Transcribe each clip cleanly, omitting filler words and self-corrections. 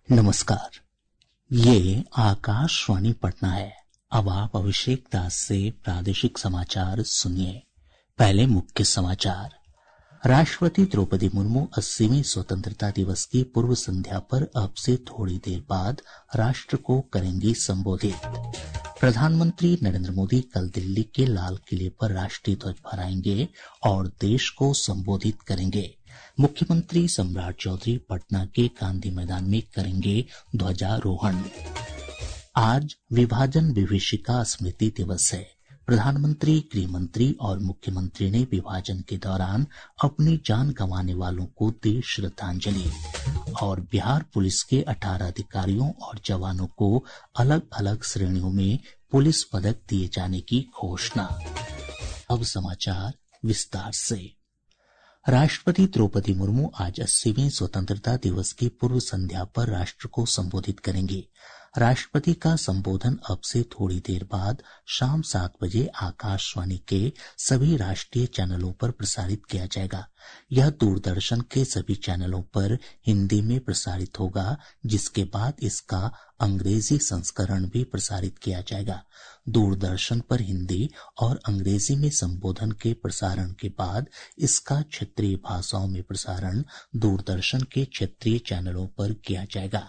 नमस्कार। ये आकाशवाणी पटना है। अब आप अभिषेक दास से प्रादेशिक समाचार सुनिए। पहले मुख्य समाचार। राष्ट्रपति द्रौपदी मुर्मू 80वें स्वतंत्रता दिवस की पूर्व संध्या पर अब से थोड़ी देर बाद राष्ट्र को करेंगी संबोधित। प्रधानमंत्री नरेंद्र मोदी कल दिल्ली के लाल किले पर राष्ट्रीय ध्वज फहराएंगे और देश को संबोधित करेंगे। मुख्यमंत्री सम्राट चौधरी पटना के गांधी मैदान में करेंगे ध्वजारोहण। आज विभाजन विभीषिका स्मृति दिवस है। प्रधानमंत्री, गृह मंत्री और मुख्यमंत्री ने विभाजन के दौरान अपनी जान गंवाने वालों को दी श्रद्धांजलि। और बिहार पुलिस के 18 अधिकारियों और जवानों को अलग अलग श्रेणियों में पुलिस पदक दिए जाने की घोषणा। अब समाचार विस्तार से। राष्ट्रपति द्रौपदी मुर्मू आज 80वें स्वतंत्रता दिवस की पूर्व संध्या पर राष्ट्र को संबोधित करेंगे। राष्ट्रपति का संबोधन अब से थोड़ी देर बाद शाम 7 बजे आकाशवाणी के सभी राष्ट्रीय चैनलों पर प्रसारित किया जाएगा। यह दूरदर्शन के सभी चैनलों पर हिंदी में प्रसारित होगा, जिसके बाद इसका अंग्रेजी संस्करण भी प्रसारित किया जाएगा। दूरदर्शन पर हिंदी और अंग्रेजी में संबोधन के प्रसारण के बाद इसका क्षेत्रीय भाषाओं में प्रसारण दूरदर्शन के क्षेत्रीय चैनलों पर किया जाएगा।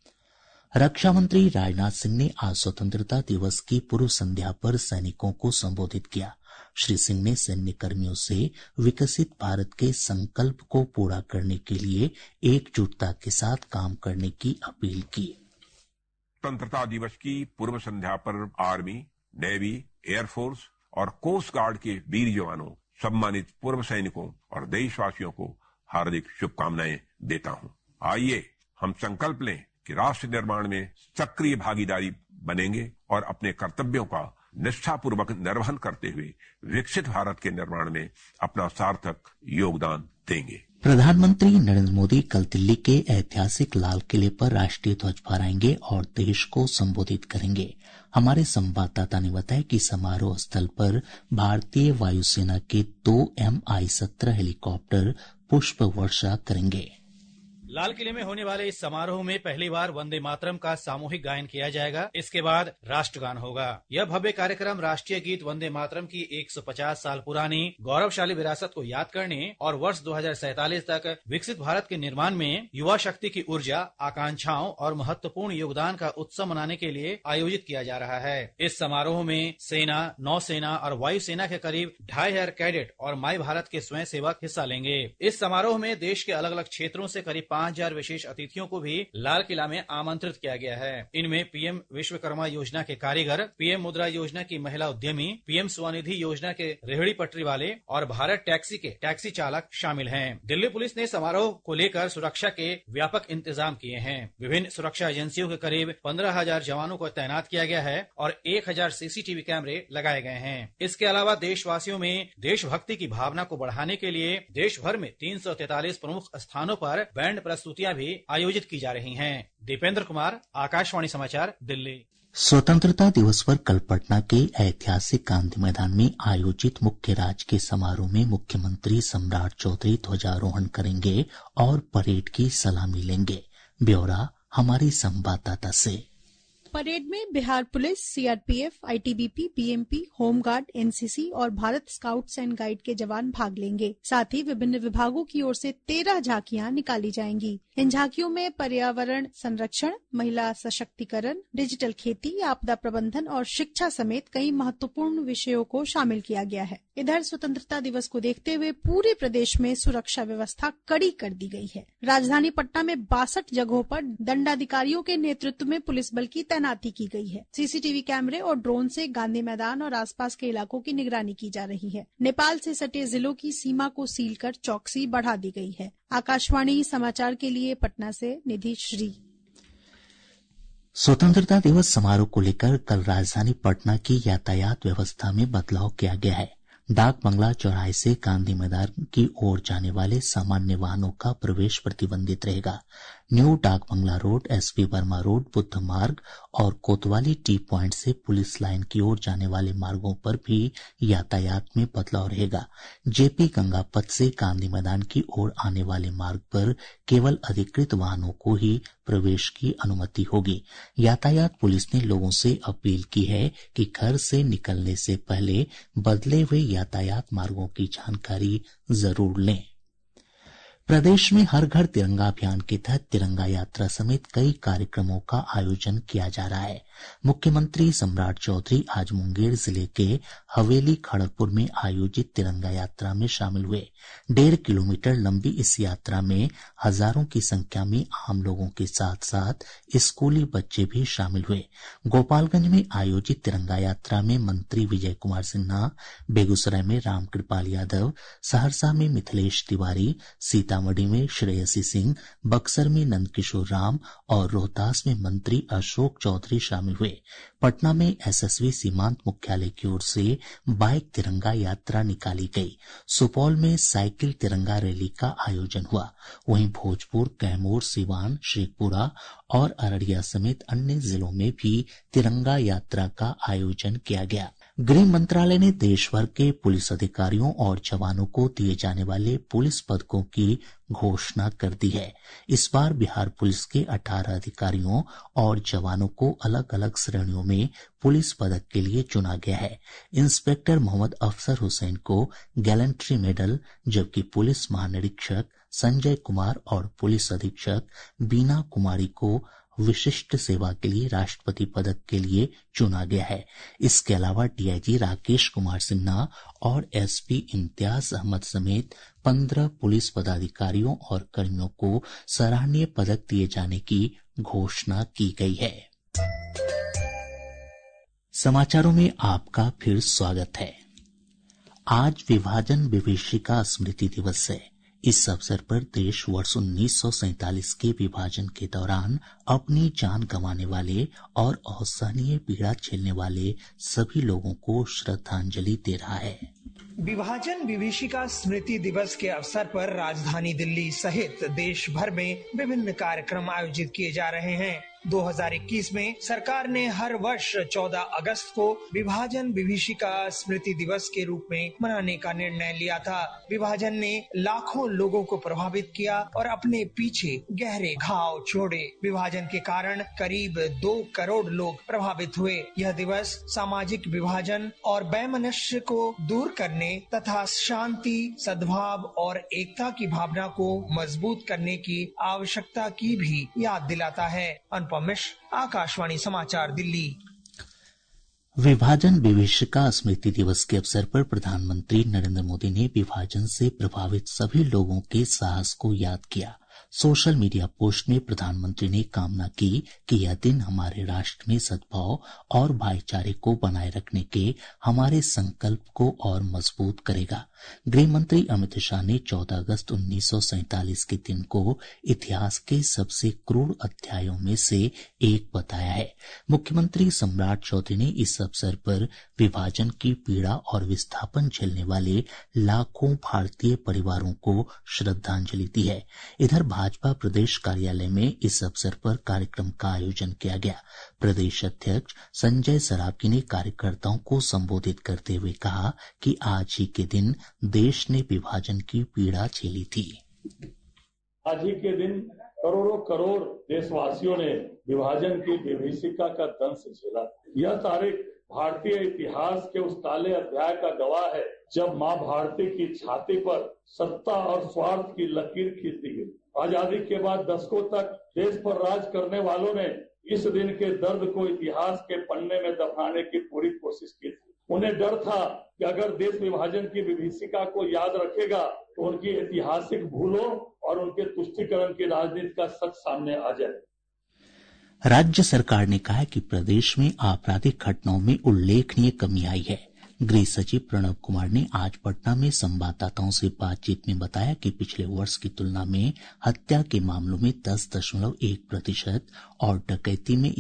रक्षा मंत्री राजनाथ सिंह ने आज स्वतंत्रता दिवस की पूर्व संध्या पर सैनिकों को संबोधित किया। श्री सिंह ने सैन्य कर्मियों से विकसित भारत के संकल्प को पूरा करने के लिए एकजुटता के साथ काम करने की अपील की। स्वतंत्रता दिवस की पूर्व संध्या पर आर्मी, नेवी, एयरफोर्स और कोस्ट गार्ड के वीर जवानों, सम्मानित पूर्व सैनिकों और देशवासियों को हार्दिक शुभकामनाएं देता हूं। आइए हम संकल्प लें कि राष्ट्र निर्माण में सक्रिय भागीदारी बनेंगे और अपने कर्तव्यों का निष्ठापूर्वक निर्वहन करते हुए विकसित भारत के निर्माण में अपना सार्थक योगदान देंगे। प्रधानमंत्री नरेंद्र मोदी कल दिल्ली के ऐतिहासिक लाल किले पर राष्ट्रीय ध्वज फहराएंगे और देश को संबोधित करेंगे। हमारे संवाददाता ने बताया कि समारोह स्थल पर भारतीय वायुसेना के 2 Mi-17 हेलीकॉप्टर पुष्प वर्षा करेंगे। लाल किले में होने वाले इस समारोह में पहली बार वंदे मातरम का सामूहिक गायन किया जाएगा। इसके बाद राष्ट्रगान होगा। यह भव्य कार्यक्रम राष्ट्रीय गीत वंदे मातरम की 150 साल पुरानी गौरवशाली विरासत को याद करने और वर्ष 2047 तक विकसित भारत के निर्माण में युवा शक्ति की ऊर्जा, आकांक्षाओं और महत्वपूर्ण योगदान का उत्सव मनाने के लिए आयोजित किया जा रहा है। इस समारोह में सेना, नौसेना और वायुसेना के करीब 2500 कैडेट और माई भारत के स्वयं सेवक हिस्सा लेंगे। इस समारोह में देश के अलग अलग क्षेत्रों से करीब 5000 विशेष अतिथियों को भी लाल किला में आमंत्रित किया गया है। इनमें पीएम विश्वकर्मा योजना के कारीगर, पीएम मुद्रा योजना की महिला उद्यमी, पीएम स्वनिधि योजना के रेहड़ी पटरी वाले और भारत टैक्सी के टैक्सी चालक शामिल हैं। दिल्ली पुलिस ने समारोह को लेकर सुरक्षा के व्यापक इंतजाम किए हैं। विभिन्न सुरक्षा एजेंसियों के करीब 15000 जवानों को तैनात किया गया है और 1000 सीसीटीवी कैमरे लगाए गए हैं। इसके अलावा देशवासियों में देशभक्ति की भावना को बढ़ाने के लिए देश भर में 343 प्रमुख स्थानों पर बैंड प्रस्तुतियां भी आयोजित की जा रही हैं। दीपेंद्र कुमार, आकाशवाणी समाचार, दिल्ली। स्वतंत्रता दिवस पर कल पटना के ऐतिहासिक गांधी मैदान में आयोजित मुख्य राजकीय समारोह में मुख्यमंत्री सम्राट चौधरी ध्वजारोहण करेंगे और परेड की सलामी लेंगे। ब्यौरा हमारी संवाददाता से। परेड में Bihar police, CRPF, ITBP, BMP, home guard, NCC और भारत स्काउट्स एंड गाइड के जवान भाग लेंगे। साथ ही विभिन्न विभागों की ओर से 13 झांकियां निकाली जाएंगी। इन झांकियों में पर्यावरण संरक्षण, महिला सशक्तिकरण, डिजिटल खेती, आपदा प्रबंधन और शिक्षा समेत कई महत्वपूर्ण विषयों को शामिल किया गया है। इधर स्वतंत्रता दिवस को देखते हुए पूरे प्रदेश में सुरक्षा व्यवस्था कड़ी कर दी गई है। राजधानी पटना में 62 जगहों पर दंडाधिकारियों के नेतृत्व में पुलिस बल की तैनाती की गई है। सीसीटीवी कैमरे और ड्रोन से गांधी मैदान और आसपास के इलाकों की निगरानी की जा रही है। नेपाल से सटे जिलों की सीमा को सील कर चौकसी बढ़ा दी गई है। आकाशवाणी समाचार के लिए पटना से निधि श्री। स्वतंत्रता दिवस समारोह को लेकर कल राजधानी पटना की यातायात व्यवस्था में बदलाव किया गया है। डाक बंगला चौराहे से गांधी मैदान की ओर जाने वाले सामान्य वाहनों का प्रवेश प्रतिबंधित रहेगा। New Dak Bungalow road, SP Verma road, Buddh Marg और कोतवाली टी पॉइंट से पुलिस लाइन की ओर जाने वाले मार्गों पर भी यातायात में बदलाव रहेगा। जेपी गंगा पथ से गांधी मैदान की ओर आने वाले मार्ग पर केवल अधिकृत वाहनों को ही प्रवेश की अनुमति होगी। यातायात पुलिस ने लोगों से अपील की है कि घर से निकलने से पहले बदले हुए यातायात मार्गों की जानकारी जरूर लें। प्रदेश में हर घर तिरंगा अभियान के तहत तिरंगा यात्रा समेत कई कार्यक्रमों का आयोजन किया जा रहा है। मुख्यमंत्री सम्राट चौधरी आज मुंगेर जिले के हवेली खड़गपुर में आयोजित तिरंगा यात्रा में शामिल हुए। 1.5 किलोमीटर लंबी इस यात्रा में हजारों की संख्या में आम लोगों के साथ साथ स्कूली बच्चे भी शामिल हुए। गोपालगंज में आयोजित तिरंगा यात्रा में मंत्री विजय कुमार सिन्हा, बेगूसराय में रामकृपाल यादव, सहरसा में मिथिलेश तिवारी, सीतामढ़ी में श्रेयसी सिंह, बक्सर में नंदकिशोर राम और रोहतास में मंत्री अशोक चौधरी शामिल हुए। पटना में एसएसबी सीमांत मुख्यालय की ओर से बाइक तिरंगा यात्रा निकाली गई। सुपौल में साइकिल तिरंगा रैली का आयोजन हुआ। वहीं भोजपुर, कैमूर, सिवान, शेखपुरा और अररिया समेत अन्य जिलों में भी तिरंगा यात्रा का आयोजन किया गया। गृह मंत्रालय ने देश भर के पुलिस अधिकारियों और जवानों को दिए जाने वाले पुलिस पदकों की घोषणा कर दी है। इस बार बिहार पुलिस के 18 अधिकारियों और जवानों को अलग अलग श्रेणियों में पुलिस पदक के लिए चुना गया है। इंस्पेक्टर मोहम्मद अफसर हुसैन को गैलेंट्री मेडल, जबकि पुलिस महानिरीक्षक संजय कुमार और पुलिस अधीक्षक बीना कुमारी को विशिष्ट सेवा के लिए राष्ट्रपति पदक के लिए चुना गया है। इसके अलावा डीआईजी राकेश कुमार सिन्हा और एसपी इम्तियाज अहमद समेत 15 पुलिस पदाधिकारियों और कर्मियों को सराहनीय पदक दिए जाने की घोषणा की गई है। समाचारों में आपका फिर स्वागत है। आज विभाजन विभीषिका स्मृति दिवस है। इस अवसर पर देश वर्ष 1947 के विभाजन के दौरान अपनी जान गंवाने वाले और असहनीय पीड़ा झेलने वाले सभी लोगों को श्रद्धांजलि दे रहा है। विभाजन विभीषिका स्मृति दिवस के अवसर पर राजधानी दिल्ली सहित देश भर में विभिन्न कार्यक्रम आयोजित किए जा रहे हैं। 2021 में सरकार ने हर वर्ष 14 अगस्त को विभाजन विभीषिका स्मृति दिवस के रूप में मनाने का निर्णय लिया था। विभाजन ने लाखों लोगों को प्रभावित किया और अपने पीछे गहरे घाव छोड़े। विभाजन के कारण करीब 2 करोड़ लोग प्रभावित हुए। यह दिवस सामाजिक विभाजन और वैमनस्य को दूर करने तथा शांति, सद्भाव और एकता की भावना को मजबूत करने की आवश्यकता की भी याद दिलाता है। आकाशवाणी समाचार, दिल्ली। विभाजन विभीषिका स्मृति दिवस के अवसर पर प्रधानमंत्री नरेंद्र मोदी ने विभाजन से प्रभावित सभी लोगों के साहस को याद किया। सोशल मीडिया पोस्ट में प्रधानमंत्री ने कामना की कि यह दिन हमारे राष्ट्र में सद्भाव और भाईचारे को बनाए रखने के हमारे संकल्प को और मजबूत करेगा। गृह मंत्री अमित शाह ने 14 अगस्त 1947 के दिन को इतिहास के सबसे क्रूर अध्यायों में से एक बताया है। मुख्यमंत्री सम्राट चौधरी ने इस अवसर पर विभाजन की पीड़ा और विस्थापन झेलने वाले लाखों भारतीय परिवारों को श्रद्धांजलि दी है। इधर भाजपा प्रदेश कार्यालय में इस अवसर पर कार्यक्रम का आयोजन किया गया। प्रदेश अध्यक्ष संजय सरावगी ने कार्यकर्ताओं को संबोधित करते हुए कहा कि आज ही के दिन देश ने विभाजन की पीड़ा झेली थी। आज ही के दिन करोड़ों करोड़ देशवासियों ने विभाजन की विभीषिका का दंश झेला। यह तारीख भारतीय इतिहास के उस काले अध्याय का गवाह है जब मां भारती की छाती पर सत्ता और स्वार्थ की लकीर खींच दी गई। आजादी के बाद दशकों तक देश पर राज करने वालों ने इस दिन के दर्द को इतिहास के पन्ने में दफनाने की पूरी कोशिश की थी। उन्हें डर था कि अगर देश विभाजन की विभीषिका को याद रखेगा तो उनकी ऐतिहासिक भूलों और उनके तुष्टीकरण की राजनीति का सच सामने आ जाए। राज्य सरकार ने कहा है कि प्रदेश में आपराधिक घटनाओं में उल्लेखनीय कमी आई है। गृह सचिव प्रणब कुमार ने आज पटना में संवाददाताओं से बातचीत में बताया कि पिछले वर्ष की तुलना में हत्या के मामलों में 10.1% और डकैती में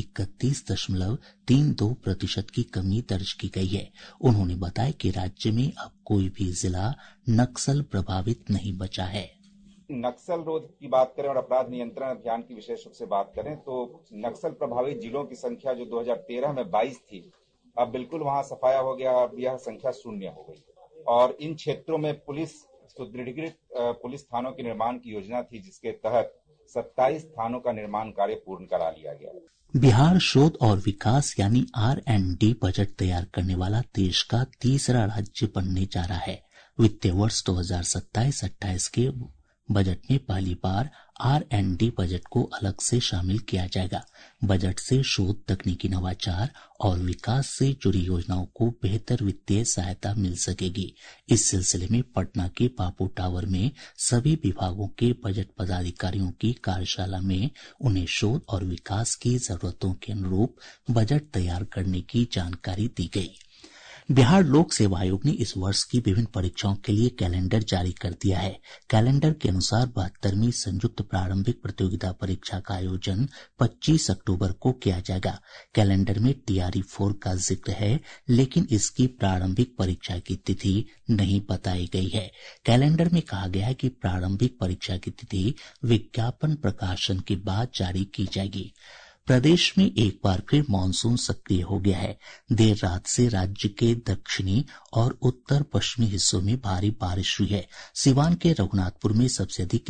31.32% की कमी दर्ज की गई है। उन्होंने बताया कि राज्य में अब कोई भी जिला नक्सल प्रभावित नहीं बचा है। नक्सल रोध की बात करें और अपराध नियंत्रण अभियान की विशेष रूप से बात करें तो नक्सल प्रभावित जिलों की संख्या जो 2013 में 22 थी, अब बिल्कुल वहां सफाया हो गया। अब यह संख्या 0 हो गई और इन क्षेत्रों में पुलिस सुदृढ़ीकृत पुलिस थानों के निर्माण की योजना थी, जिसके तहत 27 थानों का निर्माण कार्य पूर्ण करा लिया गया। बिहार शोध और विकास यानी R&D बजट तैयार करने वाला देश का तीसरा राज्य बनने जा रहा है। वित्तीय वर्ष 2027-28 के बजट में पहली बार R&D बजट को अलग से शामिल किया जाएगा। बजट से शोध, तकनीकी नवाचार और विकास से जुड़ी योजनाओं को बेहतर वित्तीय सहायता मिल सकेगी। इस सिलसिले में पटना के बापू टावर में सभी विभागों के बजट पदाधिकारियों की कार्यशाला में उन्हें शोध और विकास की जरूरतों के अनुरूप बजट तैयार करने की जानकारी दी गई। बिहार लोक सेवा आयोग ने इस वर्ष की विभिन्न परीक्षाओं के लिए कैलेंडर जारी कर दिया है। कैलेंडर के अनुसार 72वीं संयुक्त प्रारंभिक प्रतियोगिता परीक्षा का आयोजन 25 अक्टूबर को किया जाएगा। कैलेंडर में TRE-4 का जिक्र है, लेकिन इसकी प्रारंभिक परीक्षा की तिथि नहीं बताई गई है। कैलेंडर में कहा गया है कि प्रारंभिक परीक्षा की तिथि विज्ञापन प्रकाशन के बाद जारी की जाएगी। प्रदेश में एक बार फिर मानसून सक्रिय हो गया है। देर रात से राज्य के दक्षिणी और उत्तर पश्चिमी हिस्सों में भारी बारिश हुई है। सिवान के रघुनाथपुर में सबसे अधिक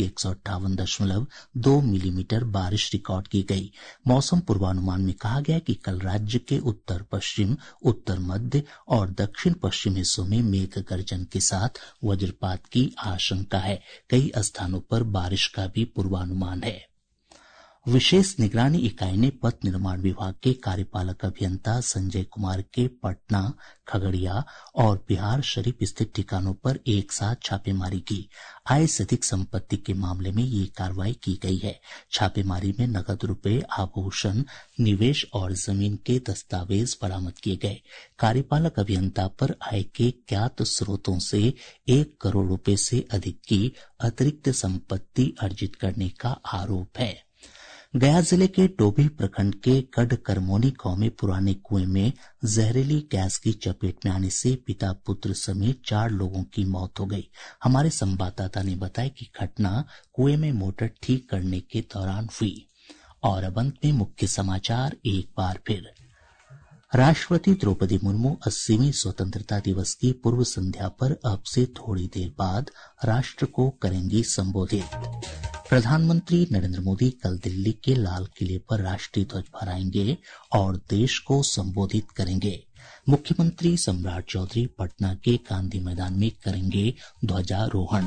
158.2 मिलीमीटर बारिश रिकॉर्ड की गई। मौसम पूर्वानुमान में कहा गया कि कल राज्य के उत्तर पश्चिम, उत्तर मध्य और दक्षिण पश्चिम हिस्सों में मेघ गर्जन के साथ वज्रपात की आशंका है। कई स्थानों पर बारिश का भी पूर्वानुमान है। विशेष निगरानी इकाई ने पथ निर्माण विभाग के कार्यपालक अभियंता संजय कुमार के पटना, खगड़िया और बिहार शरीफ स्थित ठिकानों पर एक साथ छापेमारी की। आय से अधिक संपत्ति के मामले में ये कार्रवाई की गई है। छापेमारी में नकद रुपए, आभूषण, निवेश और जमीन के दस्तावेज बरामद किए गए। कार्यपालक अभियंता पर आय के ज्ञात स्रोतों से 1 करोड़ रुपए से अधिक की अतिरिक्त संपत्ति अर्जित करने का आरोप है। गया जिले के डोभी प्रखंड के गढ़ करमोनी गांव में पुराने कुएं में जहरीली गैस की चपेट में आने से पिता पुत्र समेत 4 लोगों की मौत हो गई। हमारे संवाददाता ने बताया कि घटना कुएं में मोटर ठीक करने के दौरान हुई। और अब अंत में मुख्य समाचार एक बार फिर। राष्ट्रपति द्रौपदी मुर्मू 80वें स्वतंत्रता दिवस की पूर्व संध्या पर अब से थोड़ी देर बाद राष्ट्र को करेंगी संबोधित। प्रधानमंत्री नरेंद्र मोदी कल दिल्ली के लाल किले पर राष्ट्रीय ध्वज फहराएंगे और देश को संबोधित करेंगे। मुख्यमंत्री सम्राट चौधरी पटना के गांधी मैदान में करेंगे ध्वजारोहण।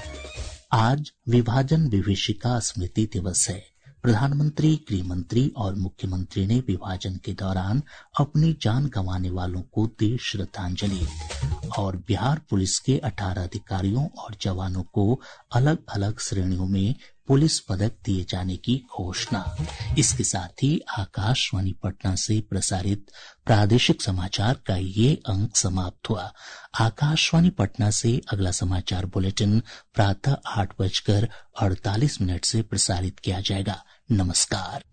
आज विभाजन विभीषिका स्मृति दिवस है। प्रधानमंत्री, गृह मंत्री और मुख्यमंत्री ने विभाजन के दौरान अपनी जान गंवाने वालों को दी श्रद्धांजलि। और बिहार पुलिस के 18 अधिकारियों और जवानों को अलग अलग श्रेणियों में पुलिस पदक दिए जाने की घोषणा। इसके साथ ही आकाशवाणी पटना से प्रसारित प्रादेशिक समाचार का ये अंक समाप्त हुआ। आकाशवाणी पटना से अगला समाचार बुलेटिन प्रातः 8:48 से प्रसारित किया जाएगा। नमस्कार।